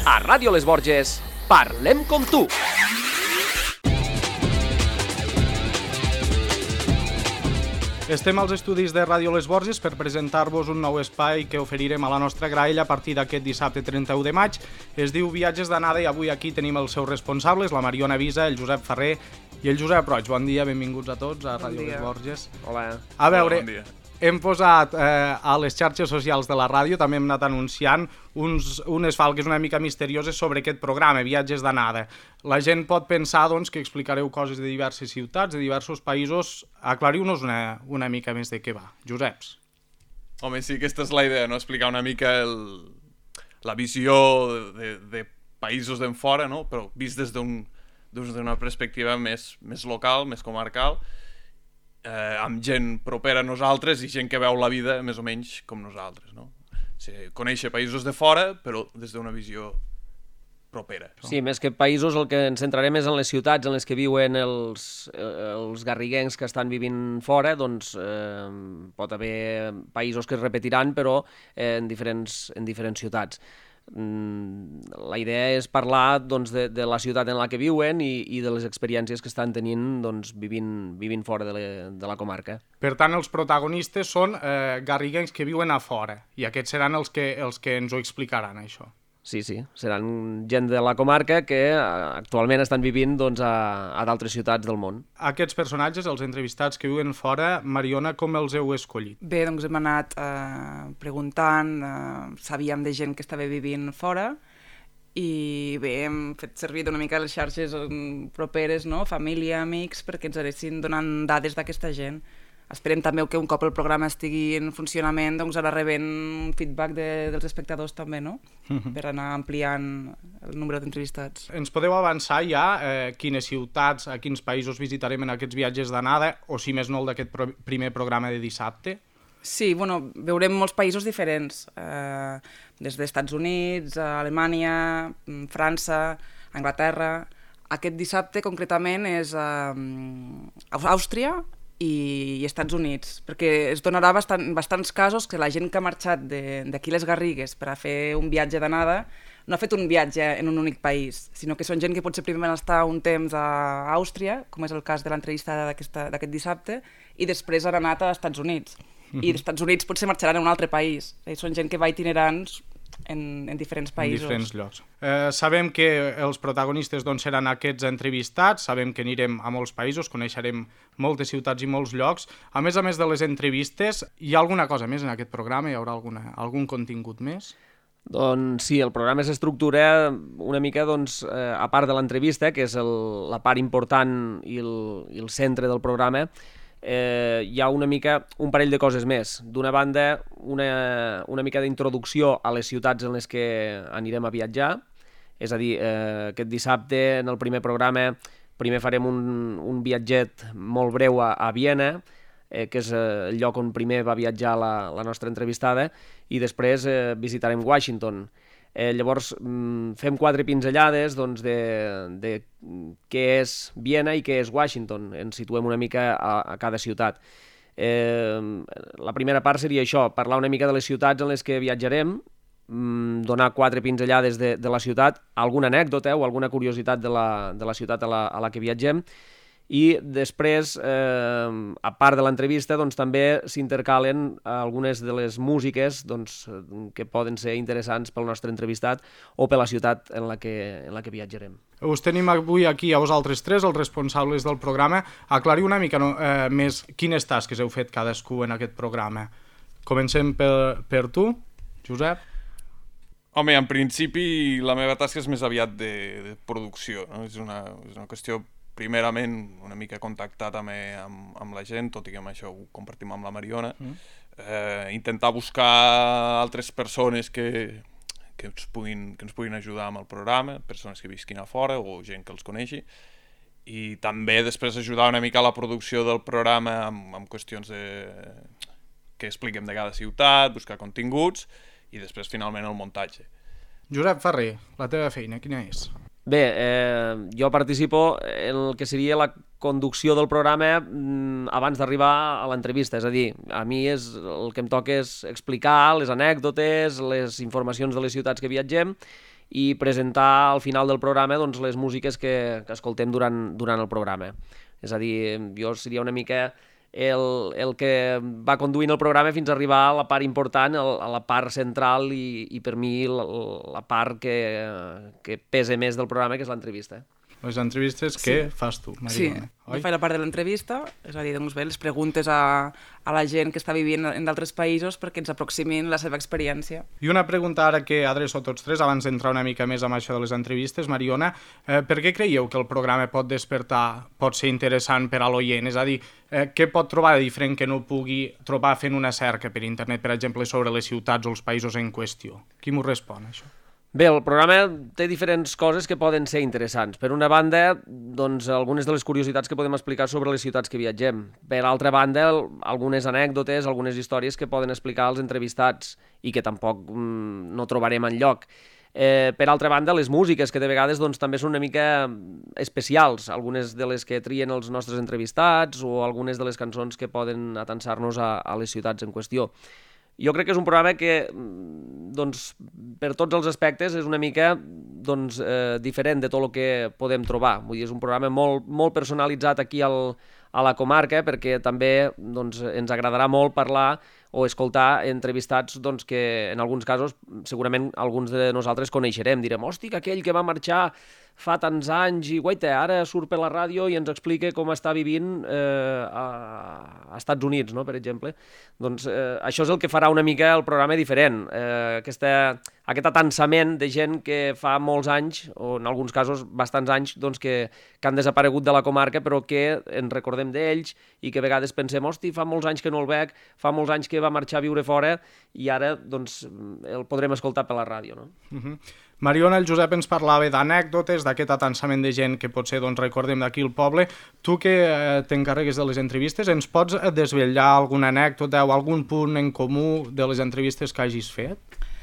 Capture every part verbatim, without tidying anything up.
A Ràdio Les Borges, parlem com tu. Estem als estudis de Ràdio Les Borges per presentar-vos un nou espai que oferirem a la nostra graella a partir d'aquest dissabte trenta-u de maig. Es diu Viatges d'Anada i avui aquí tenim els seus responsables, la Mariona Visa, el Josep Ferrer i el Josep Roig. Bon dia, benvinguts a tots a Ràdio Les Borges. Hola. A veure, bon dia. Hem posat eh, a les xarxes socials de la ràdio, també hem anat anunciant uns, unes falques una mica misterioses sobre aquest programa, Viatges d'Anada. La gent pot pensar doncs, que explicareu coses de diverses ciutats, de diversos països. Aclariu-nos una, una mica més de què va. Joseps. Home, sí, aquesta és la idea, no? Explicar una mica el, la visió de, de, de països d'en fora, no? Però vist des d'un, des d'una perspectiva més, més local, més comarcal, eh, amb gent propera a nosaltres i gent que veu la vida més o menys com nosaltres, no? O sigui, conèixer països de fora, però des d'una visió propera. Sí, més que països, el que ens centrarem és en les ciutats en les que viuen els, els garriguencs que estan vivint fora. Doncs eh, pot haver països que es repetiran, però eh, en, diferents, en diferents ciutats. La idea és parlar doncs, de, de la ciutat en la que viuen i, i de les experiències que estan tenint doncs, vivint, vivint fora de, le, de la comarca. Per tant, els protagonistes són eh, garriguencs que viuen a fora i aquests seran els que, els que ens ho explicaran, això. Sí, sí, seran gent de la comarca que actualment estan vivint doncs, a, a d'altres ciutats del món. Aquests personatges, els entrevistats que viuen fora, Mariona, com els heu escollit? Bé, doncs hem anat eh, preguntant, eh, sabíem de gent que estava vivint fora i bé, hem fet servir una mica les xarxes properes, no? Família, amics, perquè ens anessin donant dades d'aquesta gent. Esperem també que un cop el programa estigui en funcionament doncs anar rebent feedback de, dels espectadors també, no? Uh-huh. Per anar ampliant el nombre d'entrevistats. Ens podeu avançar ja eh, quines ciutats, a quins països visitarem en aquests viatges d'anada o si més no el d'aquest pro- primer programa de dissabte? Sí, bueno, veurem molts països diferents, eh, des dels Estats Units, Alemanya, França, Anglaterra. Aquest dissabte concretament és eh, Àustria i Estats Units, perquè es donarà bastant, bastants casos que la gent que ha marxat d'aquí les Garrigues per a fer un viatge d'anada no ha fet un viatge en un únic país, sinó que són gent que potser primer van estar un temps a Àustria, com és el cas de l'entrevista d'aquest dissabte, i després han anat als Estats Units. Mm-hmm. I dels Estats Units potser marxaran a un altre país. Són gent que va itinerants en, en diferents països. En diferents llocs. Eh, sabem que els protagonistes doncs, seran aquests entrevistats, sabem que anirem a molts països, coneixerem moltes ciutats i molts llocs. A més a més de les entrevistes, hi ha alguna cosa més en aquest programa? Hi haurà alguna, algun contingut més? Doncs sí, el programa s'estructura una mica, doncs, eh, a part de l'entrevista, que és el, la part important i el, i el centre del programa, eh, hi ha una mica un parell de coses més. D'una banda, una, una mica d'introducció a les ciutats en les que anirem a viatjar, és a dir, eh, aquest dissabte en el primer programa primer farem un, un viatget molt breu a, a Viena, eh, que és eh, el lloc on primer va viatjar la, la nostra entrevistada, i després eh, visitarem Washington. Eh, llavors fem quatre pinzellades doncs, de, de què és Viena i què és Washington, ens situem una mica a, a cada ciutat. Eh, la primera part seria això, parlar una mica de les ciutats en les que viatjarem, donar quatre pinzellades de, de la ciutat, alguna anècdota o alguna curiositat de la, de la ciutat a la, a la que viatgem, i després, eh, a part de l'entrevista, doncs, també s'intercalen algunes de les músiques doncs, que poden ser interessants pel nostre entrevistat o per la ciutat en la que, en la que viatjarem. Us tenim avui aquí a vosaltres tres, els responsables del programa. Aclariu una mica no, eh, més quines tasques heu fet cadascú en aquest programa. Comencem per, per tu, Josep. Home, en principi la meva tasca és més aviat de, de producció, no? És una, és una qüestió primerament una mica contactat amb, amb, amb la gent, tot i que amb això ho compartim amb la Mariona, mm. eh, intentar buscar altres persones que, que, ens puguin, que ens puguin ajudar amb el programa, persones que visquin a fora o gent que els coneixi, i també després ajudar una mica a la producció del programa amb, amb qüestions de, que expliquem de cada ciutat, buscar continguts, i després finalment el muntatge. Josep Ferrer, la teva feina, quina és? Bé, eh, jo participo en el que seria la conducció del programa mm, abans d'arribar a l'entrevista, és a dir, a mi és, el que em toca és explicar les anècdotes, les informacions de les ciutats que viatgem, i presentar al final del programa doncs, les músiques que, que escoltem durant, durant el programa. És a dir, jo seria una mica el, el que va conduint el programa fins a arribar a la part important, a la part central i, i per mi la, la part que, que pesa més del programa, que és l'entrevista. Les entrevistes que sí. fas tu, Mariona. Sí, jo faig la part de l'entrevista, és a dir, doncs bé, les preguntes a, a la gent que està vivint en d'altres països perquè ens aproximin la seva experiència. I una pregunta ara que adreço a tots tres, abans d'entrar una mica més amb això de les entrevistes, Mariona, eh, per què creieu que el programa pot despertar, pot ser interessant per a l'oient? És a dir, eh, què pot trobar de diferent que no pugui trobar fent una cerca per internet, per exemple, sobre les ciutats o els països en qüestió? Qui m'ho respon, això? Bé, el programa té diferents coses que poden ser interessants. Per una banda, doncs, algunes de les curiositats que podem explicar sobre les ciutats que viatgem. Per altra banda, algunes anècdotes, algunes històries que poden explicar els entrevistats i que tampoc mm, no trobarem enlloc. Eh, per altra banda, les músiques, que de vegades doncs, també són una mica especials, algunes de les que trien els nostres entrevistats o algunes de les cançons que poden atansar-nos a, a les ciutats en qüestió. Jo crec que és un programa que, doncs, per tots els aspectes és una mica doncs, eh, diferent de tot el que podem trobar. Vull dir, és un programa molt, molt personalitzat aquí al, a la comarca, perquè també doncs, ens agradarà molt parlar o escoltar entrevistats doncs, que en alguns casos segurament alguns de nosaltres coneixerem. Direm, hosti, que aquell que va marxar fa tants anys i guaita, ara surt per la ràdio i ens explica com està vivint eh, a, a Estats Units, no?, per exemple. Doncs eh, això és el que farà una mica el programa diferent. Eh, aquesta, aquest atansament de gent que fa molts anys, o en alguns casos bastants anys, doncs que, que han desaparegut de la comarca, però que ens recordem d'ells i que a vegades pensem, hosti, fa molts anys que no el veig, fa molts anys que va marxar a viure fora i ara doncs, el podrem escoltar per la ràdio, no? Uh-huh. Mariona, el Josep ens parlava d'anècdotes, d'aquest atansament de gent que potser doncs, recordem d'aquí al poble. Tu que eh, t'encarregues de les entrevistes, ens pots desvetllar alguna anècdota o algun punt en comú de les entrevistes que hagis fet?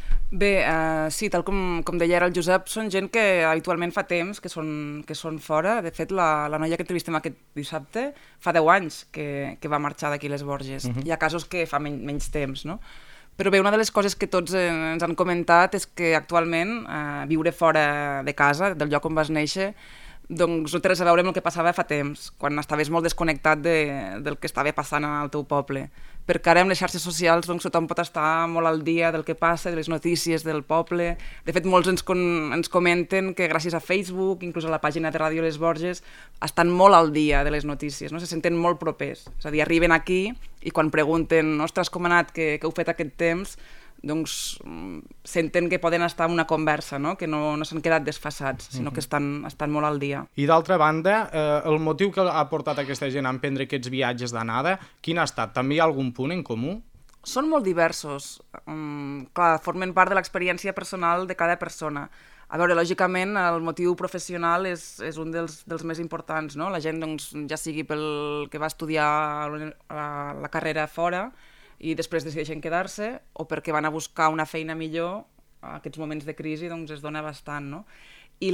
Bé, eh, sí, tal com, com deia ara el Josep, són gent que habitualment fa temps que són, que són fora. De fet, la, la noia que entrevistem aquest dissabte fa deu anys que, que va marxar d'aquí les Borges. Uh-huh. Hi ha casos que fa men menys temps, no? Però bé, una de les coses que tots ens han comentat és que actualment eh, viure fora de casa, del lloc on vas néixer, doncs no té res a veure amb el que passava fa temps, quan estaves molt desconnectat de, del que estava passant al teu poble. Perquè ara amb les xarxes socials doncs, tothom pot estar molt al dia del que passa, de les notícies del poble. De fet, molts ens, con ens comenten que gràcies a Facebook, inclús a la pàgina de Ràdio Les Borges, estan molt al dia de les notícies, no? Se senten molt propers. És a dir, arriben aquí i quan pregunten ostres, com ha anat, què, què heu fet aquest temps, doncs senten que poden estar en una conversa, no? Que no, no s'han quedat desfasats, sinó que estan, estan molt al dia. I d'altra banda, eh, el motiu que ha portat aquesta gent a emprendre aquests viatges d'anada, quin ha estat? També hi ha algun punt en comú? Són molt diversos. Um, clar, formen part de l'experiència personal de cada persona. A veure, lògicament, el motiu professional és, és un dels, dels més importants, no? La gent, doncs, ja sigui pel que va estudiar la, la carrera fora, i després decideixen quedar-se, o perquè van a buscar una feina millor, a aquests moments de crisi doncs es dona bastant, no? I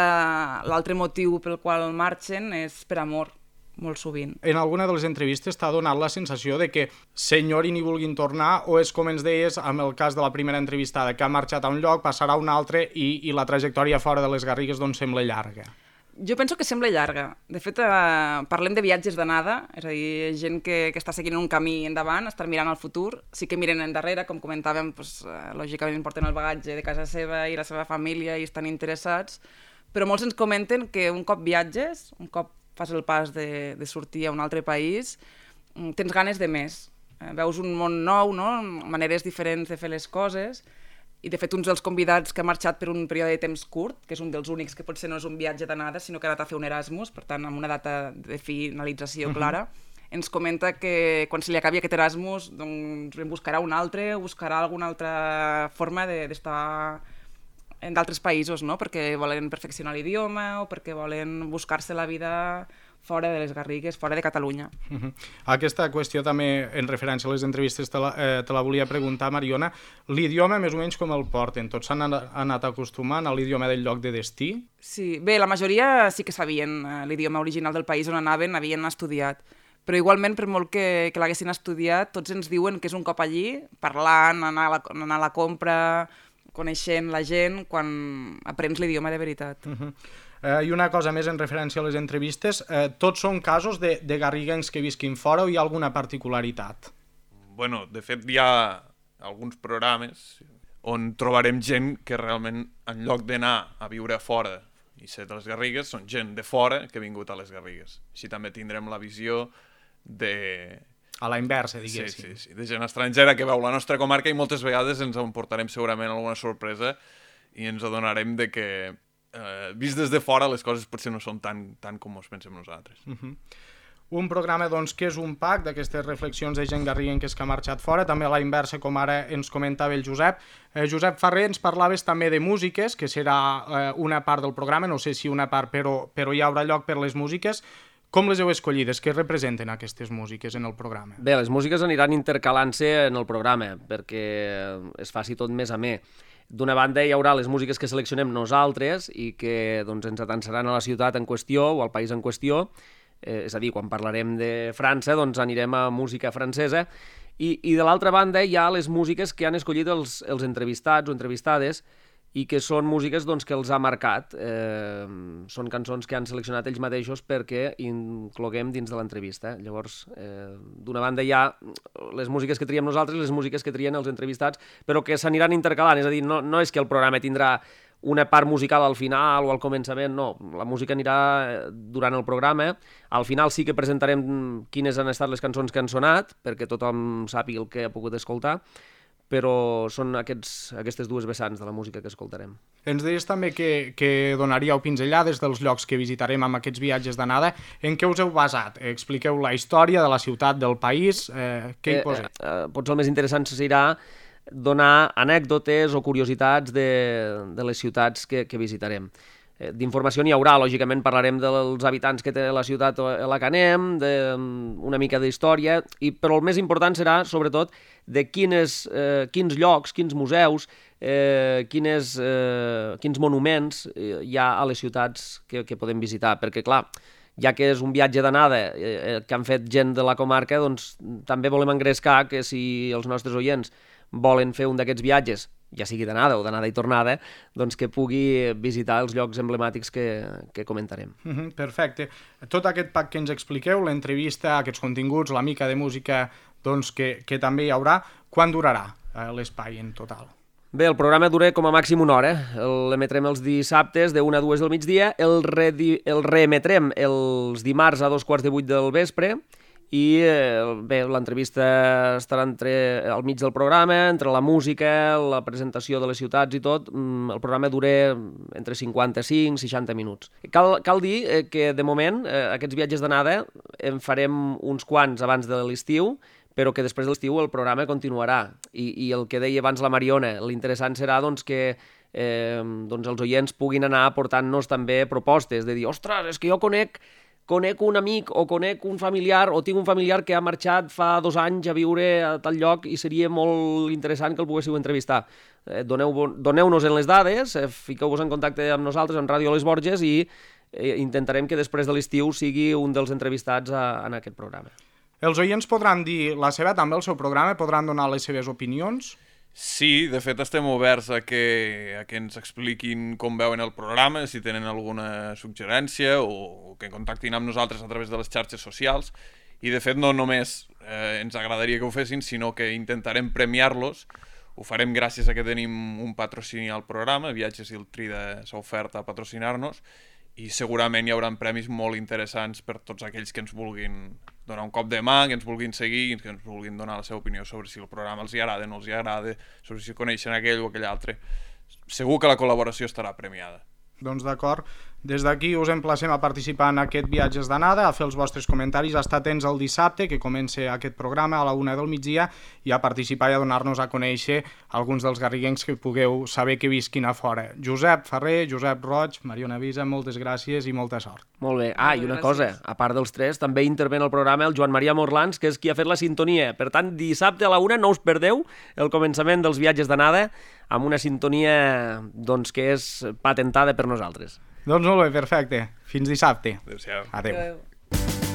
l'altre motiu pel qual marxen és per amor, molt sovint. En alguna de les entrevistes t'ha donat la sensació de que s'enyorin i vulguin tornar, o és com ens deies amb el cas de la primera entrevistada, que ha marxat a un lloc, passarà a un altre i, i la trajectòria fora de les Garrigues doncs sembla llarga? Jo penso que sembla llarga. De fet, eh, parlem de viatges d'anada, és a dir, gent que, que està seguint un camí endavant, estan mirant al futur, sí que miren endarrere, com comentàvem, doncs, eh, lògicament porten el bagatge de casa seva i la seva família i estan interessats, però molts ens comenten que un cop viatges, un cop fas el pas de, de sortir a un altre país, tens ganes de més. Eh, veus un món nou, no? Maneres diferents de fer les coses. I, de fet, uns dels convidats que ha marxat per un període de temps curt, que és un dels únics que potser no és un viatge d'anada, sinó que ha anat a fer un Erasmus, per tant, amb una data de finalització clara, uh-huh. Ens comenta que quan se li acabi aquest Erasmus doncs en buscarà un altre, o buscarà alguna altra forma d'estar en d'altres països, no? Perquè volen perfeccionar l'idioma o perquè volen buscar-se la vida fora de les Garrigues, fora de Catalunya. Uh-huh. Aquesta qüestió també, en referència a les entrevistes, te la, eh, te la volia preguntar, Mariona. L'idioma, més o menys, com el porten? Tots s'han anat acostumant a l'idioma del lloc de destí? Sí, bé, la majoria sí que sabien eh, l'idioma original del país on anaven, havien estudiat. Però igualment, per molt que, que l'haguessin estudiat, tots ens diuen que és un cop allí, parlant, anar a la, anar a la compra, coneixent la gent quan aprens l'idioma de veritat. Uh-huh. Uh, I una cosa més en referència a les entrevistes, uh, tots són casos de, de garriguencs que visquin fora o hi ha alguna particularitat? Bueno, de fet hi ha alguns programes on trobarem gent que realment en lloc d'anar a viure fora i ser de les Garrigues, són gent de fora que ha vingut a les Garrigues. Així també tindrem la visió de... A la inversa, diguéssim. Sí, sí, sí, de gent estrangera que veu la nostra comarca i moltes vegades ens emportarem segurament alguna sorpresa i ens adonarem de que, eh, vist des de fora, les coses potser no són tan, tan com ens pensem nosaltres. Uh-huh. Un programa doncs, que és un pack d'aquestes reflexions de gent garriguenques que ha marxat fora, també a la inversa, com ara ens comentava el Josep. Eh, Josep Ferrer, ens parlaves també de músiques, que serà eh, una part del programa, no sé si una part, però, però hi haurà lloc per les músiques. Com les heu escollides? Què representen aquestes músiques en el programa? Bé, les músiques aniran intercalant-se en el programa perquè es faci tot més amè. D'una banda hi haurà les músiques que seleccionem nosaltres i que doncs, ens atansaran a la ciutat en qüestió o al país en qüestió, eh, és a dir, quan parlarem de França doncs anirem a música francesa i, i de l'altra banda hi ha les músiques que han escollit els, els entrevistats o entrevistades i que són músiques doncs, que els ha marcat. Eh, són cançons que han seleccionat ells mateixos perquè incloguem dins de l'entrevista. Llavors, eh, d'una banda hi ha les músiques que triem nosaltres, les músiques que trien els entrevistats, però que s'aniran intercalant. És a dir, no, no és que el programa tindrà una part musical al final o al començament, no. La música anirà durant el programa. Al final sí que presentarem quines han estat les cançons que han sonat, perquè tothom sàpiga el que ha pogut escoltar, però són aquests, aquestes dues vessants de la música que escoltarem. Ens deies també que, que donaríeu pinzellades dels llocs que visitarem amb aquests viatges d'anada. En què us heu basat? Expliqueu la història de la ciutat, del país, eh, què hi poseu? Eh, eh, potser el més interessant serà donar anècdotes o curiositats de, de les ciutats que, que visitarem. D'informació n'hi haurà, lògicament parlarem dels habitants que té la ciutat a la que anem, una mica d'història, i, però el més important serà, sobretot, de quines, eh, quins llocs, quins museus, eh, quines, eh, quins monuments hi ha a les ciutats que, que podem visitar, perquè, clar, ja que és un viatge d'anada eh, que han fet gent de la comarca, doncs també volem engrescar que si els nostres oients volen fer un d'aquests viatges, ja sigui d'anada o d'anada i tornada, doncs que pugui visitar els llocs emblemàtics que, que comentarem. Uh-huh, perfecte. Tot aquest pack que ens expliqueu, l'entrevista, aquests continguts, la mica de música doncs, que, que també hi haurà, quan durarà eh, l'espai en total? Bé, el programa dura com a màxim una hora. L'emetrem els dissabtes de una a dues del migdia, el, re el reemetrem els dimarts a dos quarts de vuit del vespre, i bé, l'entrevista estarà entre, al mig del programa, entre la música, la presentació de les ciutats i tot. El programa dura entre cinquanta-cinc i seixanta minuts. Cal, cal dir que, de moment, aquests viatges d'anada en farem uns quants abans de l'estiu, però que després de l'estiu el programa continuarà. I, i el que deia abans la Mariona, l'interessant serà doncs, que eh, doncs els oients puguin anar aportant-nos també propostes, de dir, ostres, és que jo conec conec un amic o conec un familiar o tinc un familiar que ha marxat fa dos anys a viure a tal lloc i seria molt interessant que el poguéssiu entrevistar. Eh, doneu, doneu-nos en les dades, eh, fiqueu-vos en contacte amb nosaltres, amb Ràdio Les Borges, i eh, intentarem que després de l'estiu sigui un dels entrevistats a, en aquest programa. Els oients podran dir la seva, també el seu programa, podran donar les seves opinions? Sí, de fet estem oberts a que, a que ens expliquin com veuen el programa, si tenen alguna suggerència o, o que contactin amb nosaltres a través de les xarxes socials. I de fet no només eh, ens agradaria que ho fessin, sinó que intentarem premiar-los. Ho farem gràcies a que tenim un patrocini al programa, Viatges i el Trida s'ha ofert a patrocinar-nos, i segurament hi haurà premis molt interessants per tots aquells que ens vulguin donar un cop de mà, que ens vulguin seguir, que ens vulguin donar la seva opinió sobre si el programa els hi agrada, no els hi agrada, sobre si coneixen aquell o aquell altre. Segur que la col·laboració estarà premiada. Doncs d'acord. Des d'aquí us emplacem a participar en aquest Viatges d'anada, a fer els vostres comentaris, a estar atents el dissabte, que comença aquest programa a la una del migdia, i a participar i a donar-nos a conèixer alguns dels garriguencs que pugueu saber que visquin a fora. Josep Ferrer, Josep Roig, Mariona Visa, moltes gràcies i molta sort. Molt bé. Ah, i una cosa, a part dels tres, també intervé en el programa el Joan Maria Morlans, que és qui ha fet la sintonia. Per tant, dissabte a la una no us perdeu el començament dels Viatges d'anada amb una sintonia doncs, que és patentada per nosaltres. Doncs molt bé, perfecte. Fins dissabte. Adéu-siau. Adéu. Adéu.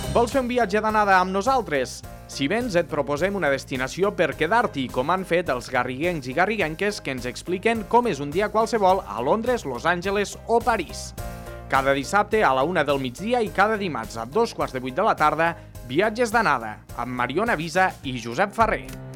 Vols fer un viatge d'anada amb nosaltres? Si vens, et proposem una destinació per quedar-t'hi, com han fet els garriguencs i garriguenques que ens expliquen com és un dia qualsevol a Londres, Los Angeles o París. Cada dissabte a la una del migdia i cada dimarts a dos quarts de vuit de la tarda, viatges d'anada, amb Mariona Visa i Josep Ferrer.